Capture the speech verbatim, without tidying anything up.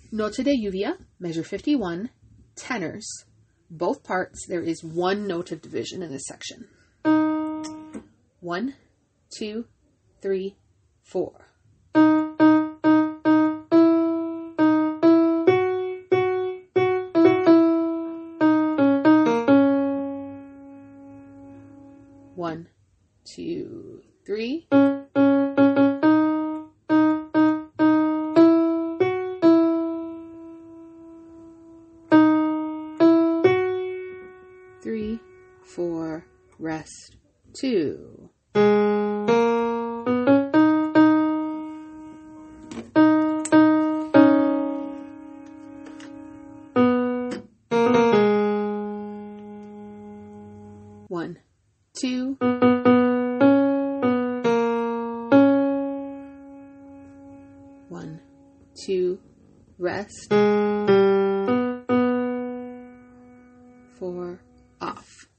Note de lluvia, measure fifty-one, tenors. Both parts, there is one note of division in this section. One, two, three, four. One, two, three. Three, four, rest, two. One, two. One, two, rest. Four, off.